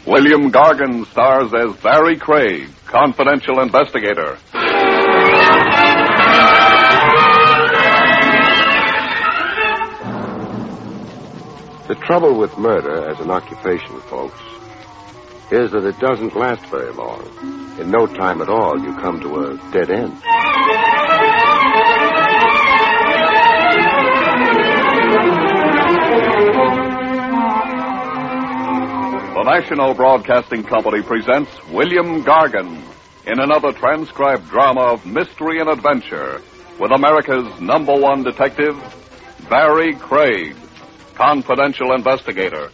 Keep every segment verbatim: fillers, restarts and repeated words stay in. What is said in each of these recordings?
William Gargan stars as Barry Craig, confidential investigator. The trouble with murder as an occupation, folks, is that it doesn't last very long. In no time at all, you come to a dead end. The National Broadcasting Company presents William Gargan in another transcribed drama of mystery and adventure with America's number one detective, Barry Craig, confidential investigator.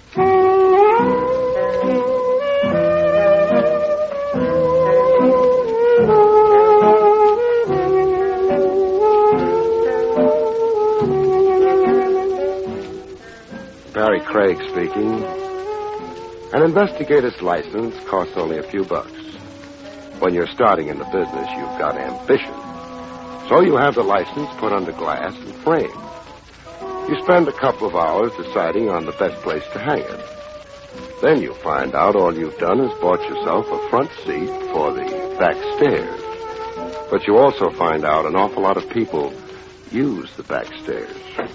Barry Craig speaking. An investigator's license costs only a few bucks. When you're starting in the business, you've got ambition. So you have the license put under glass and framed. You spend a couple of hours deciding on the best place to hang it. Then you find out all you've done is bought yourself a front seat for the back stairs. But you also find out an awful lot of people use the back stairs.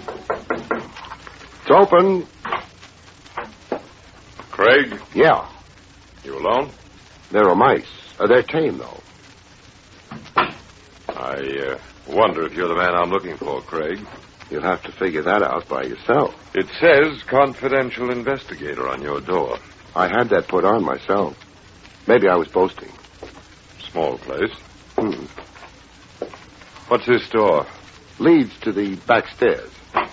It's open. Craig? Yeah. You alone? There are mice. Uh, they're tame, though. I uh, wonder if you're the man I'm looking for, Craig. You'll have to figure that out by yourself. It says confidential investigator on your door. I had that put on myself. Maybe I was boasting. Small place. Hmm. What's this door? Leads to the back stairs.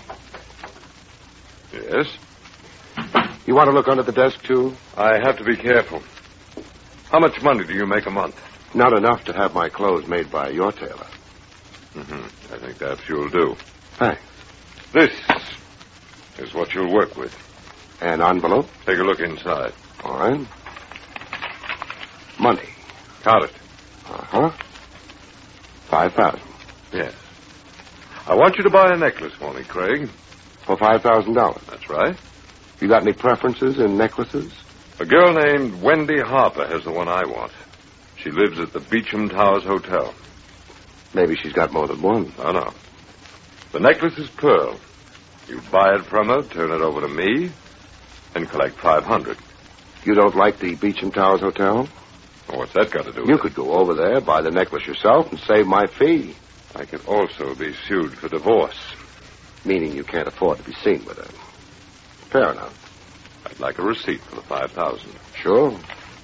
Yes? You want to look under the desk, too? I have to be careful. How much money do you make a month? Not enough to have my clothes made by your tailor. Mm-hmm. I think that's you'll do. Thanks. This is what you'll work with. An envelope? Take a look inside. All right. Money. Count it. Uh-huh. Five thousand. Yes. I want you to buy a necklace for me, Craig. For five thousand dollars? That's right. You got any preferences in necklaces? A girl named Wendy Harper has the one I want. She lives at the Beecham Towers Hotel. Maybe she's got more than one. Oh, no. The necklace is pearl. You buy it from her, turn it over to me, and collect five hundred. You don't like the Beecham Towers Hotel? Well, what's that got to do with You it? could go over there, buy the necklace yourself, and save my fee. I could also be sued for divorce. Meaning you can't afford to be seen with her. Fair enough. I'd like a receipt for the five thousand. Sure.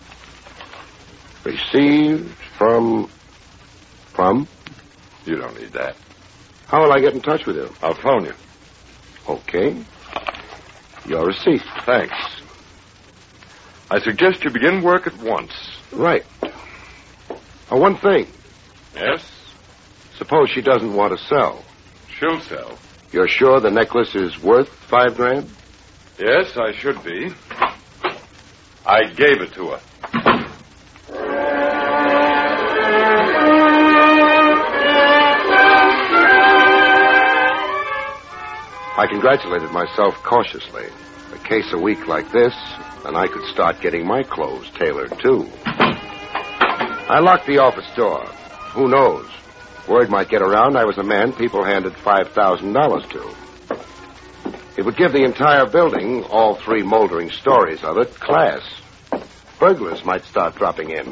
Received from... From? You don't need that. How will I get in touch with you? I'll phone you. Okay. Your receipt. Thanks. I suggest you begin work at once. Right. Oh, one thing. Yes? Suppose she doesn't want to sell. She'll sell. You're sure the necklace is worth five grand? Yes, I should be. I gave it to her. I congratulated myself cautiously. A case a week like this, and I could start getting my clothes tailored, too. I locked the office door. Who knows? Word might get around I was a man people handed five thousand dollars to. It would give the entire building, all three moldering stories of it, class. Burglars might start dropping in.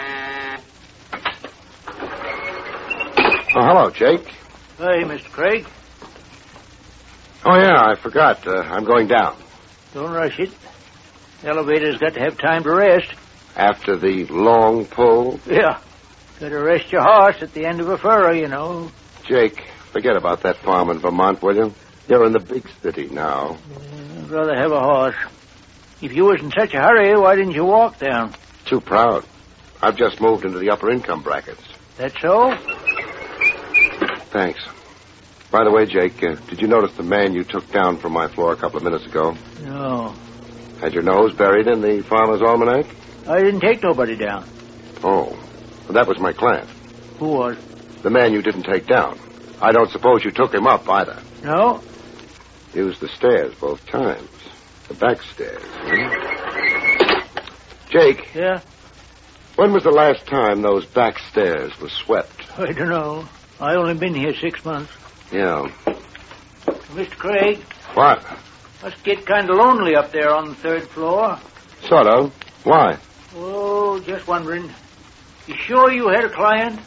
Oh, hello, Jake. Hey, Mister Craig. Oh, yeah, I forgot. Uh, I'm going down. Don't rush it. The elevator's got to have time to rest. After the long pull? Yeah. Got to rest your horse at the end of a furrow, you know. Jake, forget about that farm in Vermont, will you? You're in the big city now. I'd rather have a horse. If you was in such a hurry, why didn't you walk down? Too proud. I've just moved into the upper income brackets. That so? Thanks. By the way, Jake, uh, did you notice the man you took down from my floor a couple of minutes ago? No. Had your nose buried in the Farmer's Almanac? I didn't take nobody down. Oh. Well, that was my client. Who was? The man you didn't take down. I don't suppose you took him up, either. No? Used the stairs both times. The back stairs. Hmm? Jake. Yeah? When was the last time those back stairs were swept? I don't know. I only been here six months. Yeah. Mister Craig? What? Must get kind of lonely up there on the third floor. Sort of. Why? Oh, just wondering. You sure you had a client?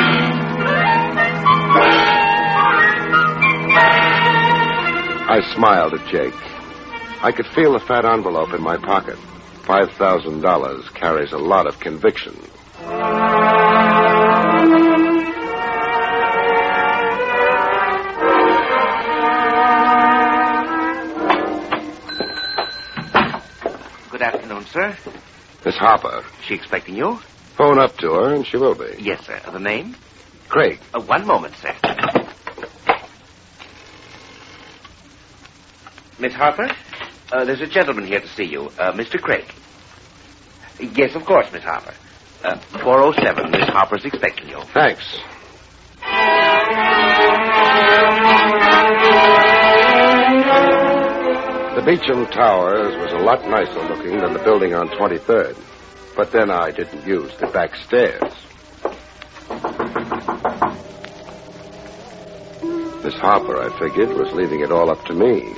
I smiled at Jake. I could feel the fat envelope in my pocket. Five thousand dollars carries a lot of conviction. Good afternoon, sir. Miss Harper. She expecting you? Phone up to her, and she will be. Yes, sir. The name? Craig. Uh, one moment, sir. Miss Harper, uh, there's a gentleman here to see you, uh, Mister Craig. Yes, of course, Miss Harper. Uh, four oh seven, Miss Harper's expecting you. Thanks. The Beecham Towers was a lot nicer looking than the building on twenty-third. But then I didn't use the back stairs. Miss Harper, I figured, was leaving it all up to me.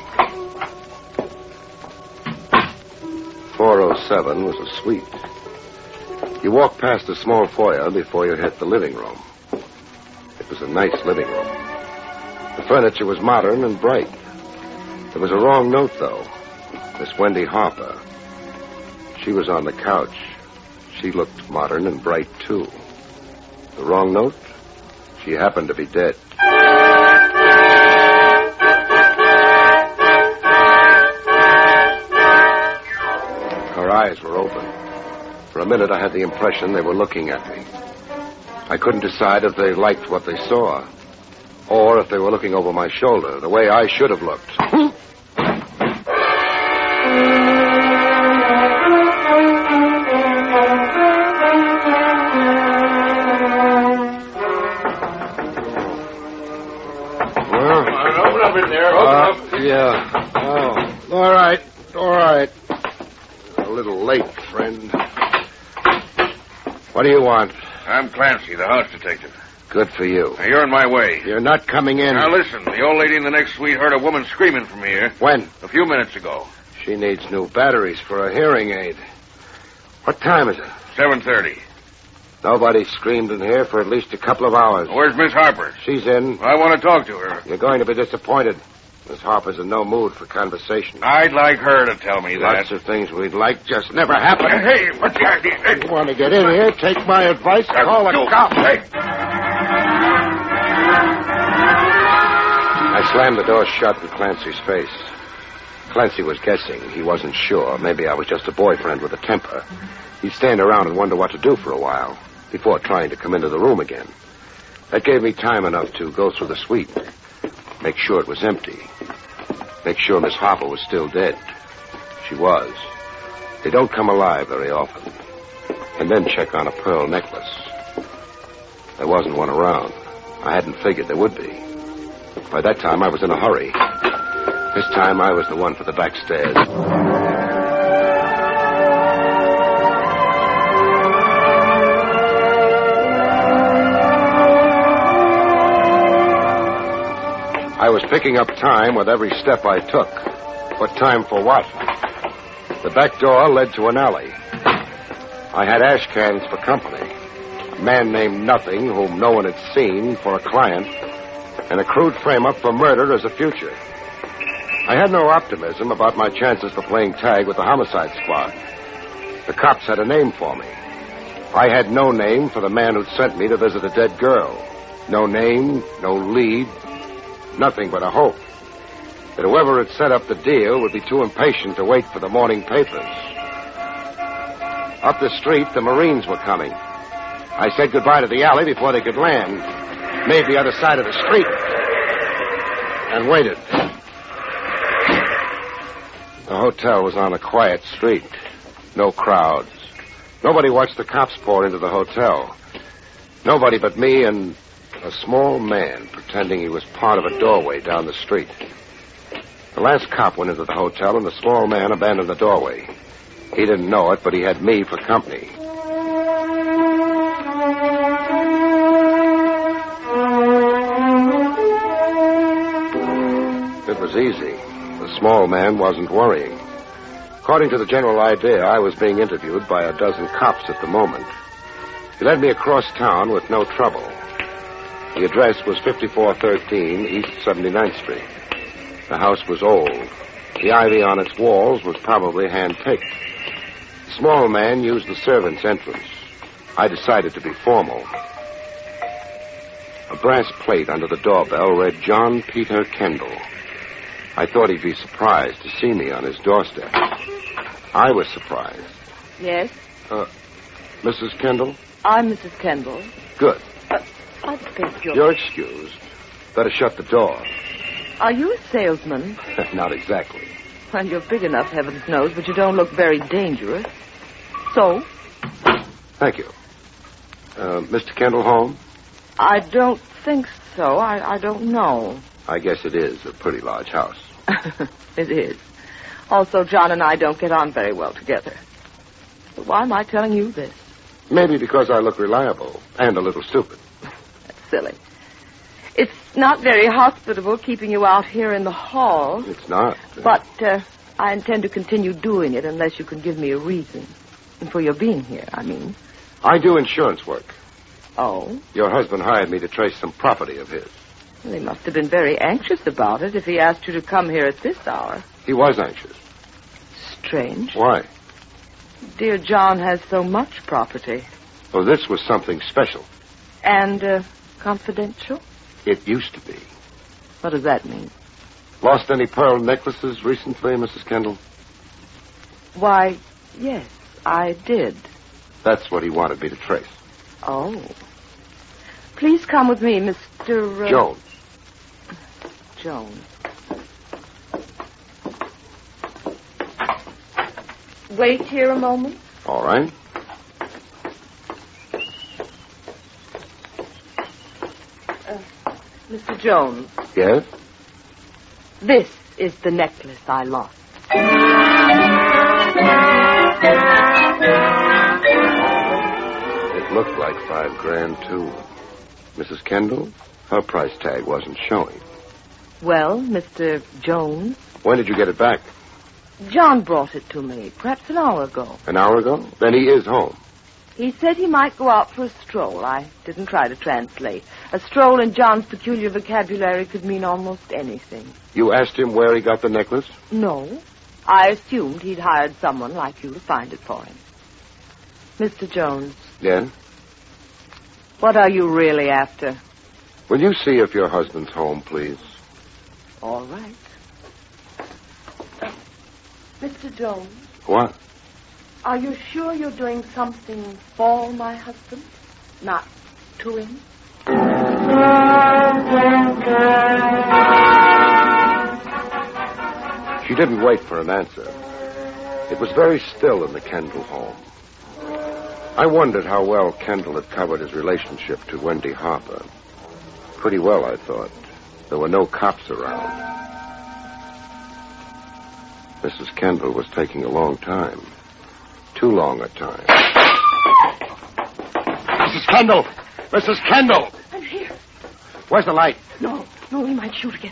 four oh seven was a suite. You walked past a small foyer before you hit the living room. It was a nice living room. The furniture was modern and bright. There was a wrong note, though. Miss Wendy Harper. She was on the couch. She looked modern and bright, too. The wrong note? She happened to be dead. Her eyes were open. For a minute, I had the impression they were looking at me. I couldn't decide if they liked what they saw, or if they were looking over my shoulder, the way I should have looked. Open up in there. Open Uh, up. yeah. Oh, all right. All right. A little late, friend. What do you want? I'm Clancy, the house detective. Good for you. Now, you're in my way. You're not coming in. Now, listen. The old lady in the next suite heard a woman screaming from here When? a few minutes ago. She needs new batteries for a hearing aid. What time is it? seven thirty. Nobody screamed in here for at least a couple of hours. Where's Miss Harper? She's in. I want to talk to her. You're going to be disappointed. Miss Harper's in no mood for conversation. I'd like her to tell me that. Lots of things we'd like just never happen. Hey, what's the idea? Hey, You want to get in here, take my advice, call the you- cops. Hey. I slammed the door shut in Clancy's face. Clancy was guessing. He wasn't sure. Maybe I was just a boyfriend with a temper. He'd stand around and wonder what to do for a while before trying to come into the room again. That gave me time enough to go through the suite, make sure it was empty, make sure Miss Harper was still dead. She was. They don't come alive very often. And then check on a pearl necklace. There wasn't one around. I hadn't figured there would be. By that time, I was in a hurry. This time, I was the one for the back stairs. I was picking up time with every step I took. But time for what? The back door led to an alley. I had ash cans for company. A man named Nothing, whom no one had seen, for a client, and a crude frame-up for murder as a future. I had no optimism about my chances for playing tag with the homicide squad. The cops had a name for me. I had no name for the man who'd sent me to visit a dead girl. No name, no lead, nothing but a hope that whoever had set up the deal would be too impatient to wait for the morning papers. Up the street, the Marines were coming. I said goodbye to the alley before they could land, made the other side of the street, and waited. The hotel was on a quiet street. No crowds. Nobody watched the cops pour into the hotel. Nobody but me and a small man pretending he was part of a doorway down the street. The last cop went into the hotel, and the small man abandoned the doorway. He didn't know it, but he had me for company. It was easy. The small man wasn't worrying. According to the general idea, I was being interviewed by a dozen cops at the moment. He led me across town with no trouble. The address was fifty-four thirteen East seventy-ninth Street. The house was old. The ivy on its walls was probably hand-picked. The small man used the servant's entrance. I decided to be formal. A brass plate under the doorbell read John Peter Kendall. I thought he'd be surprised to see me on his doorstep. I was surprised. Yes? Uh, Missus Kendall? I'm Missus Kendall. Good. Uh, I beg your... You're excused. Better shut the door. Are you a salesman? Not exactly. Well, you're big enough, heavens knows, but you don't look very dangerous. So? Thank you. Uh, Mister Kendall home? I don't think so. I, I don't know. I guess it is a pretty large house. It is. Also, John and I don't get on very well together. But why am I telling you this? Maybe because I look reliable and a little stupid. That's silly. It's not very hospitable keeping you out here in the hall. It's not. But uh, I intend to continue doing it unless you can give me a reason. And for your being here, I mean. I do insurance work. Oh? Your husband hired me to trace some property of his. Well, he must have been very anxious about it if he asked you to come here at this hour. He was anxious. Strange. Why? Dear John has so much property. Oh, this was something special. And uh, confidential? It used to be. What does that mean? Lost any pearl necklaces recently, Missus Kendall? Why, yes, I did. That's what he wanted me to trace. Oh. Please come with me, Mister Uh... Jones. Jones. Wait here a moment. All right. Uh, Mister Jones. Yes? This is the necklace I lost. It looked like five grand, too. Missus Kendall, her price tag wasn't showing. Well, Mister Jones? When did you get it back? John brought it to me, perhaps an hour ago. An hour ago? Then he is home. He said he might go out for a stroll. I didn't try to translate. A stroll in John's peculiar vocabulary could mean almost anything. You asked him where he got the necklace? No. I assumed he'd hired someone like you to find it for him. Mister Jones. Yes? What are you really after? Will you see if your husband's home, please? All right. Uh, Mister Jones. What? Are you sure you're doing something for my husband, not to him? She didn't wait for an answer. It was very still in the Kendall home. I wondered how well Kendall had covered his relationship to Wendy Harper. Pretty well, I thought. There were no cops around. Missus Kendall was taking a long time. Too long a time. Missus Kendall! Missus Kendall! I'm here. Where's the light? No, no, he might shoot again.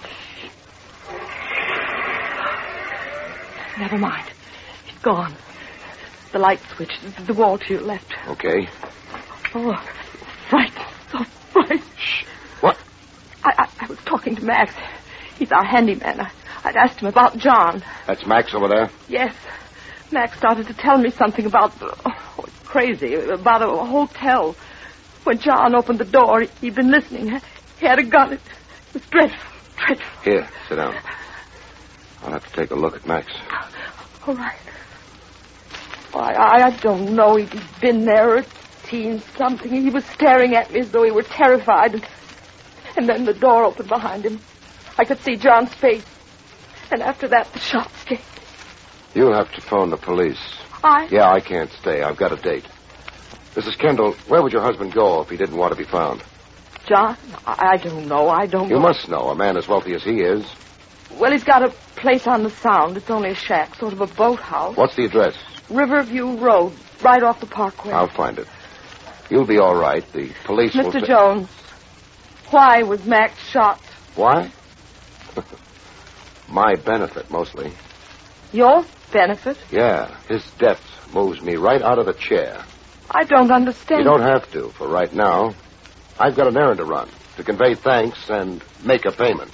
Never mind. He's gone. The light switch, the wall to your left. Okay. Oh, frightened, so frightened. Shh. What? I, I, I was talking to Max. He's our handyman. I, I'd asked him about John. That's Max over there? Yes. Max started to tell me something about, oh, it's crazy, about a hotel. When John opened the door, he'd been listening. He had a gun. It was dreadful, dreadful. Here, sit down. I'll have to take a look at Max. All right. Oh, I, I don't know. He'd been there or seen something. He was staring at me as though he were terrified. And, and then the door opened behind him. I could see John's face. And after that, the shots came. You'll have to phone the police. I? Yeah, I can't stay. I've got a date. Missus Kendall, where would your husband go if he didn't want to be found? John? I, I don't know. I don't You know. must know. A man as wealthy as he is. Well, he's got a place on the Sound. It's only a shack, sort of a boathouse. What's the address? Riverview Road, right off the parkway. I'll find it. You'll be all right. The police will... Mister ta- Jones, why was Max shot? Why? My benefit, mostly. Your benefit? Yeah, his death moves me right out of the chair. I don't understand. You don't have to, for right now. I've got an errand to run, to convey thanks and make a payment.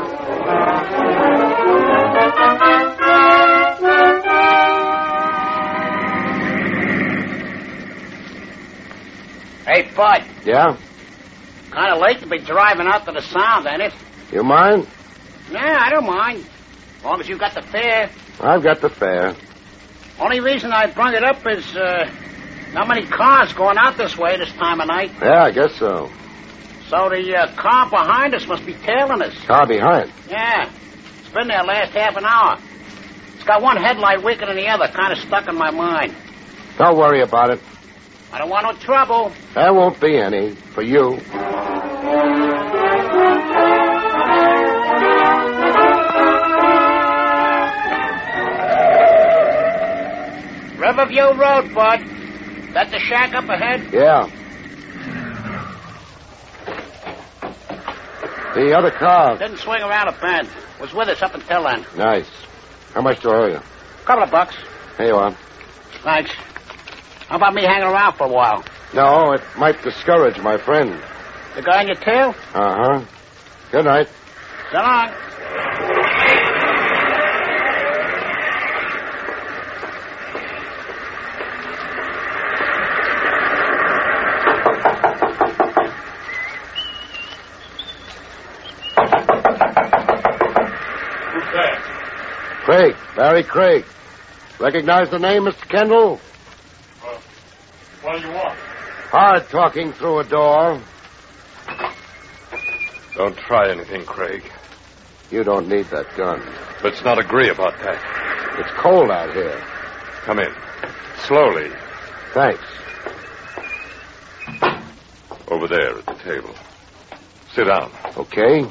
Hey, Bud. Yeah? Kind of late to be driving out to the Sound, ain't it? You mind? Nah, I don't mind. As long as you got the fare. I've got the fare. Only reason I brought it up is, uh, not many cars going out this way this time of night. Yeah, I guess so. So the uh, car behind us must be tailing us. Car behind? Yeah. It's been there last half an hour. It's got one headlight weaker than the other, kind of stuck in my mind. Don't worry about it. I don't want no trouble. There won't be any, for you. Riverview Road, Bud. That the shack up ahead? Yeah. The other car. Didn't swing around a bend. Was with us up until then. Nice. How much do I owe you? Couple of bucks. Here you are. Thanks. How about me hanging around for a while? No, it might discourage my friend. The guy on your tail? Uh-huh. Good night. So long. Craig. Barry Craig. Recognize the name, Mister Kendall? Uh, what do you want? Hard talking through a door. Don't try anything, Craig. You don't need that gun. Let's not agree about that. It's cold out here. Come in. Slowly. Thanks. Over there at the table. Sit down. Okay.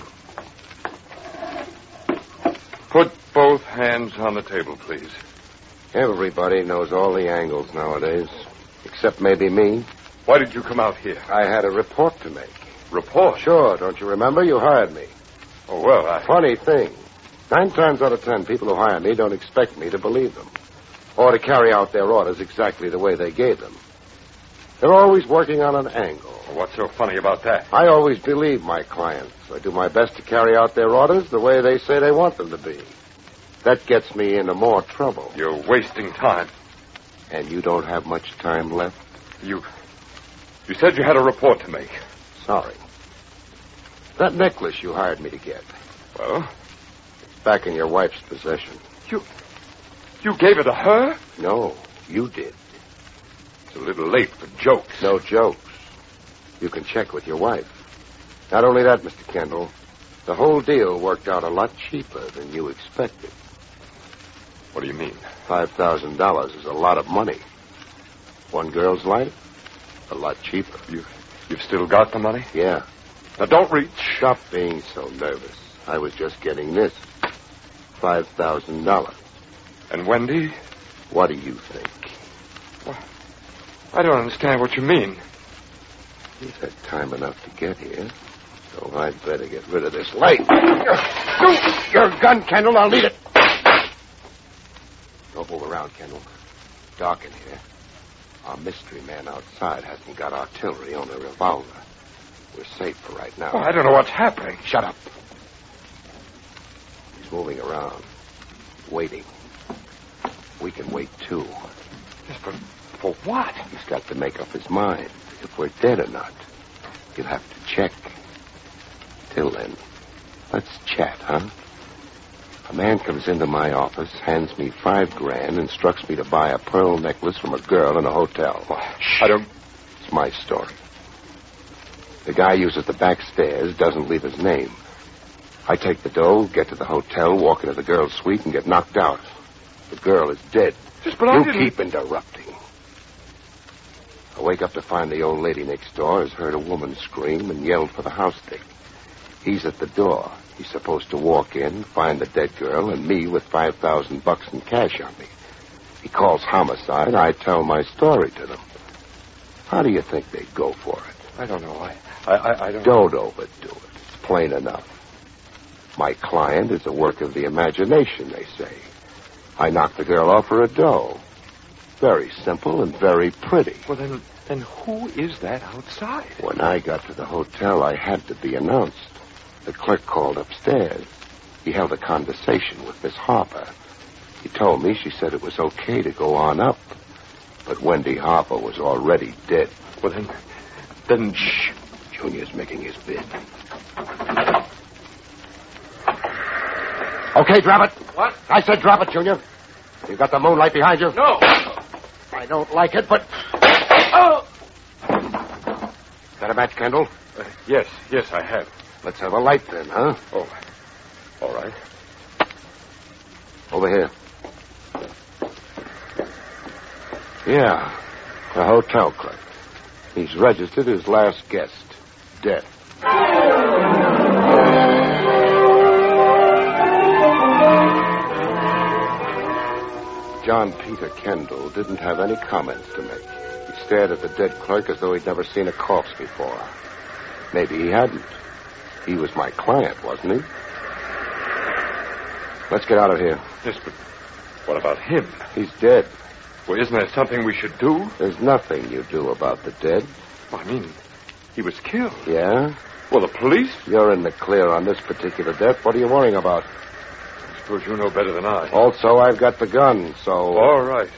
Put both hands on the table, please. Everybody knows all the angles nowadays, except maybe me. Why did you come out here? I had a report to make. Report? Sure, don't you remember? You hired me. Oh, well, I... Funny thing. Nine times out of ten, people who hire me don't expect me to believe them, or to carry out their orders exactly the way they gave them. They're always working on an angle. Well, what's so funny about that? I always believe my clients. I do my best to carry out their orders the way they say they want them to be. That gets me into more trouble. You're wasting time. And you don't have much time left? You... You said you had a report to make. Sorry. That necklace you hired me to get. Well? It's back in your wife's possession. You... You gave it to her? No, you did. It's a little late for jokes. No jokes. You can check with your wife. Not only that, Mister Kendall, the whole deal worked out a lot cheaper than you expected. What do you mean? Five thousand dollars is a lot of money. One girl's life, a lot cheaper. You, you've still got the money? Yeah. Now, don't reach. Stop being so nervous. I was just getting this. Five thousand dollars. And Wendy? What do you think? Well, I don't understand what you mean. You've had time enough to get here, so I'd better get rid of this light. Your gun, Kendall. I'll need it. Don't move around, Kendall. Dark in here. Our mystery man outside hasn't got artillery, only a revolver. We're safe for right now. Oh, I don't know what's happening. Shut up. He's moving around, waiting. We can wait, too. Yes, but for what? He's got to make up his mind if we're dead or not. He'll have to check. Till then, let's chat, huh? A man comes into my office, hands me five grand, instructs me to buy a pearl necklace from a girl in a hotel. I don't... It's my story. The guy uses the back stairs, doesn't leave his name. I take the dough, get to the hotel, walk into the girl's suite, and get knocked out. The girl is dead. Just but I you didn't... keep interrupting. I wake up to find the old lady next door has heard a woman scream and yelled for the house stick. He's at the door. He's supposed to walk in, find the dead girl, and me with five thousand bucks in cash on me. He calls homicide. I tell my story to them. How do you think they'd go for it? I don't know. I, I, I, I don't... Don't overdo it. It's plain enough. My client is a work of the imagination, they say. I knocked the girl off for a dough. Very simple and very pretty. Well, then, then who is that outside? When I got to the hotel, I had to be announced. The clerk called upstairs. He held a conversation with Miss Harper. He told me she said it was okay to go on up. But Wendy Harper was already dead. Well, then, then, shh. Junior's making his bid. Okay, drop it. What? I said drop it, Junior. You got the moonlight behind you? No. I don't like it, but... Oh! Is that a match, Kendall? Uh, yes, yes, I have. Let's have a light then, huh? Oh, all right. Over here. Yeah, the hotel clerk. He's registered his last guest, death. John Peter Kendall didn't have any comments to make. He stared at the dead clerk as though he'd never seen a corpse before. Maybe he hadn't. He was my client, wasn't he? Let's get out of here. Yes, but what about him? He's dead. Well, isn't there something we should do? There's nothing you do about the dead. I mean, he was killed. Yeah? Well, the police? You're in the clear on this particular death. What are you worrying about? I suppose you know better than I. Also, I've got the gun, so... All right.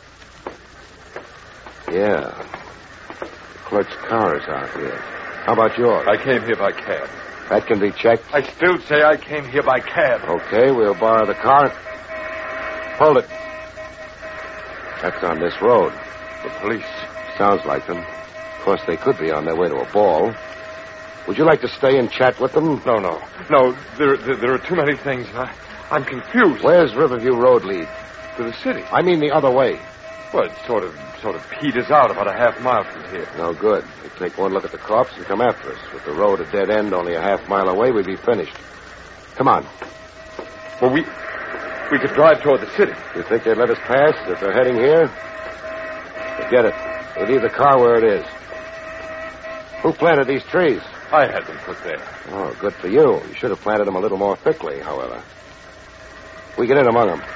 Yeah. The clerk's car is out here. How about yours? I came here by cab. That can be checked. I still say I came here by cab. Okay, we'll borrow the car. Hold it. That's on this road. The police. Sounds like them. Of course, they could be on their way to a ball. Would you like to stay and chat with them? No, no. No, there, there, there are too many things. I, I'm confused. Where's Riverview Road lead? To the city. I mean the other way. Well, it sort of, sort of peters out about a half mile from here. No good. We take one look at the corpse and come after us. With the road a dead end only a half mile away, we'd be finished. Come on. Well, we, we could drive toward the city. You think they'd let us pass if they're heading here? Forget it. We leave the car where it is. Who planted these trees? I had them put there. Oh, good for you. You should have planted them a little more thickly, however. We get in among them.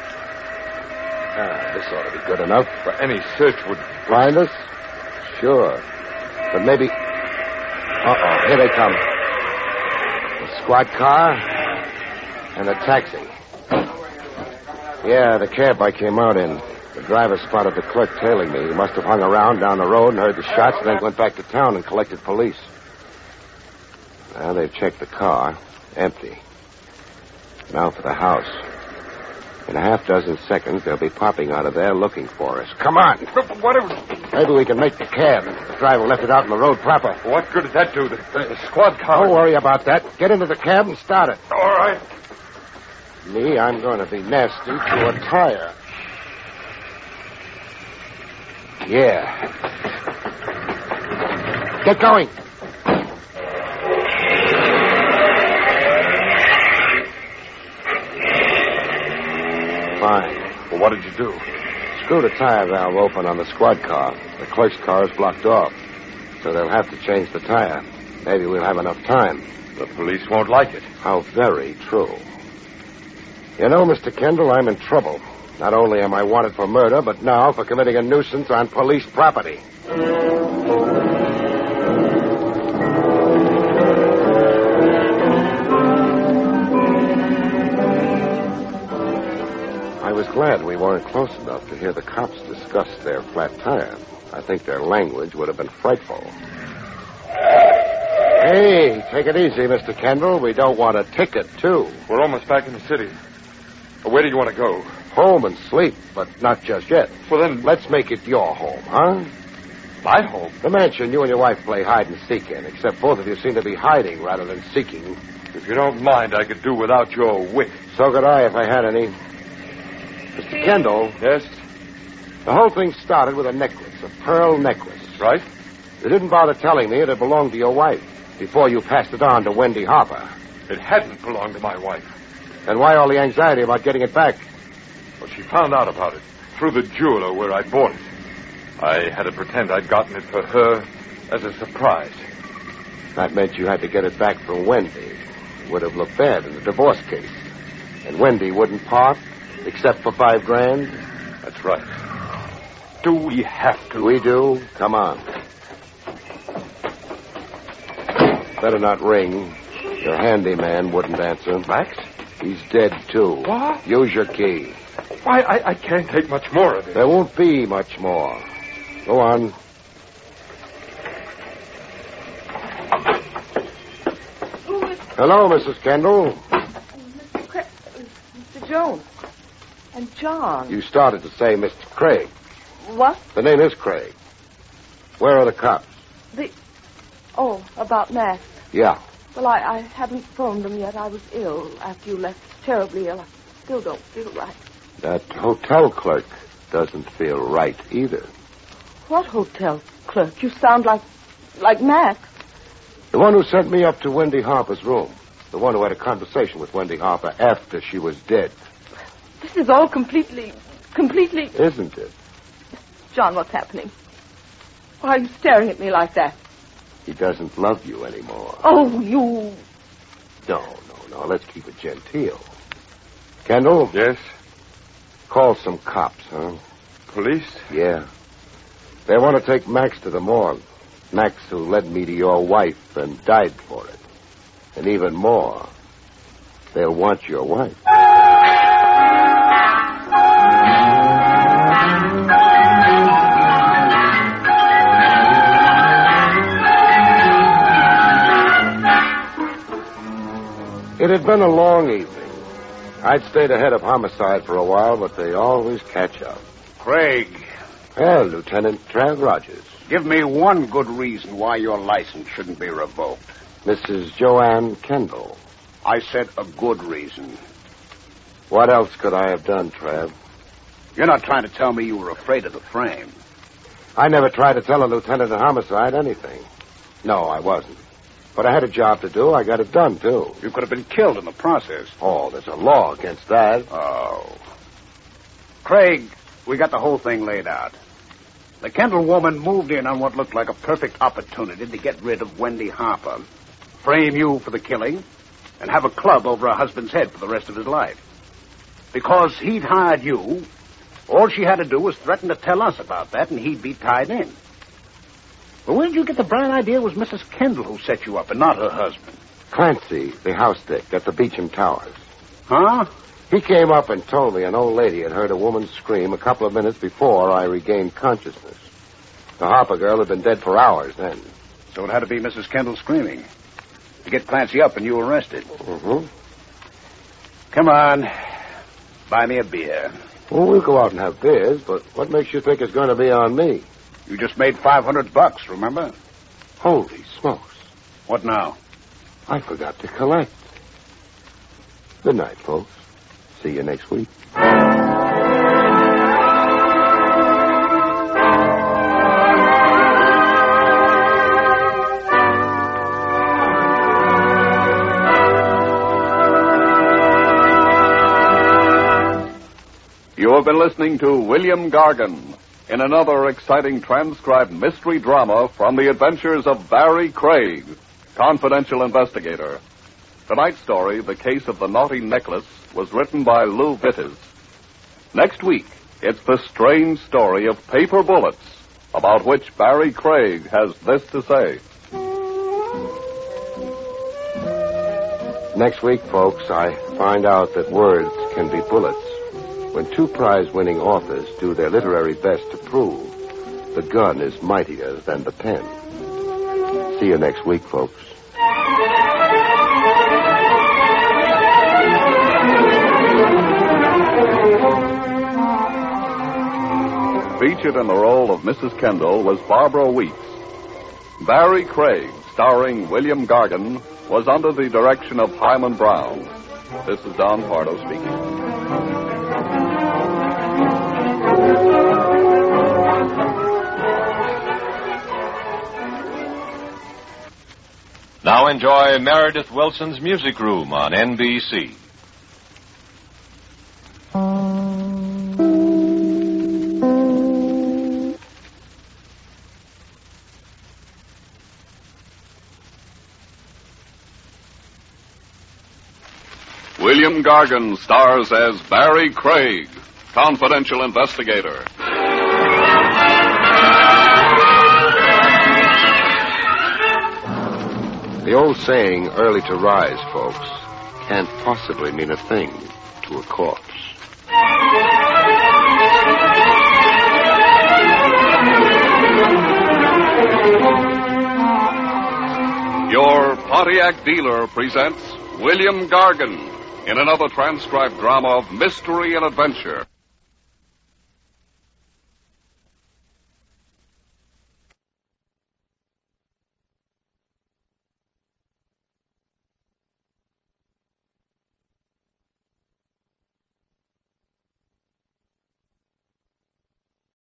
Ah, this ought to be good enough. But any search would... Find us? Sure. But maybe... Uh-oh, here they come. A squad car and a taxi. Yeah, the cab I came out in. The driver spotted the clerk tailing me. He must have hung around down the road and heard the shots and then went back to town and collected police. Now they've checked the car. Empty. Now for the house. In a half dozen seconds, they'll be popping out of there looking for us. Come on. What if... Maybe we can make the cab. The driver left it out in the road proper. What good does that do? The, the, the squad car... Don't worry about that. Get into the cab and start it. All right. Me, I'm going to be nasty to a tire. Yeah. Get going. Fine. Well, what did you do? Screw the tire valve open on the squad car. The clerk's car is blocked off. So they'll have to change the tire. Maybe we'll have enough time. The police won't like it. How very true. You know, Mister Kendall, I'm in trouble. Not only am I wanted for murder, but now for committing a nuisance on police property. I was glad we weren't close enough to hear the cops discuss their flat tire. I think their language would have been frightful. Hey, take it easy, Mister Kendall. We don't want a ticket, too. We're almost back in the city. Where do you want to go? Home and sleep, but not just yet. Well, then... Let's make it your home, huh? My home? The mansion you and your wife play hide and seek in, except both of you seem to be hiding rather than seeking. If you don't mind, I could do without your wit. So could I if I had any. Mister Kendall. Yes? The whole thing started with a necklace, a pearl necklace. Right? You didn't bother telling me it had belonged to your wife before you passed it on to Wendy Harper. It hadn't belonged to my wife. Then why all the anxiety about getting it back? Well, she found out about it. through the jeweler where I bought it. I had to pretend I'd gotten it for her as a surprise. That meant you had to get it back from Wendy. Would have looked bad in the divorce case. And Wendy wouldn't part, except for five grand? That's right. Do we have to? We do. Come on. Better not ring. Your handyman wouldn't answer. Max? He's dead, too. What? Use your key. Why, I, I can't take much more of it. There won't be much more. Go on. Hello, Missus Kendall. Mister Craig, Mister Jones. And John. You started to say Mister Craig. What? The name is Craig. Where are the cops? The... Oh, about Max. Yeah. Well, I, I haven't phoned them yet. I was ill after you left. Terribly ill. I still don't feel right. That hotel clerk doesn't feel right either. What hotel clerk? You sound like... like Max. The one who sent me up to Wendy Harper's room. The one who had a conversation with Wendy Harper after she was dead. This is all completely... completely... Isn't it? John, what's happening? Why are you staring at me like that? He doesn't love you anymore. Oh, you... No, no, no. Let's keep it genteel. Kendall? Yes? Call some cops, huh? Police? Yeah. They want to take Max to the morgue. Max, who led me to your wife and died for it. And even more, they'll want your wife. It had been a long evening. I'd stayed ahead of homicide for a while, but they always catch up. Craig, Well, Lieutenant Trav Rogers. give me one good reason why your license shouldn't be revoked. Missus Joanne Kendall. I said a good reason. What else could I have done, Trav? You're not trying to tell me you were afraid of the frame. I never tried to tell a lieutenant of homicide anything. No, I wasn't. But I had a job to do. I got it done, too. You could have been killed in the process. Oh, there's a law against that. Oh. Craig, we got the whole thing laid out. The Kendall woman moved in on what looked like a perfect opportunity to get rid of Wendy Harper, frame you for the killing, and have a club over her husband's head for the rest of his life. Because he'd hired you, all she had to do was threaten to tell us about that, and he'd be tied in. But where did you get the bright idea it was Missus Kendall who set you up and not her husband? Clancy, the house dick at the Beecham Towers. Huh? He came up and told me an old lady had heard a woman scream a couple of minutes before I regained consciousness. The Harper girl had been dead for hours then. So it had to be Missus Kendall screaming to get Clancy up and you arrested. Mm-hmm. Come on. Buy me a beer. Well, we'll go out and have beers, but what makes you think it's going to be on me? You just made five hundred bucks, remember? Holy smokes. What now? I forgot to collect. Good night, folks. See you next week. You have been listening to William Gargan in another exciting transcribed mystery drama from the adventures of Barry Craig, confidential investigator. Tonight's story, The Case of the Naughty Necklace, was written by Lou Vittes. Next week, it's the strange story of paper bullets, about which Barry Craig has this to say. Next week, folks, I find out that words can be bullets. When two prize-winning authors do their literary best to prove the gun is mightier than the pen. See you next week, folks. Featured in the role of Missus Kendall was Barbara Weeks. Barry Craig, starring William Gargan, was under the direction of Hyman Brown. This is Don Pardo speaking. Now enjoy Meredith Wilson's Music Room on N B C. William Gargan stars as Barry Craig, confidential investigator. The old saying, early to rise, folks, can't possibly mean a thing to a corpse. Your Pontiac dealer presents William Gargan in another transcribed drama of mystery and adventure.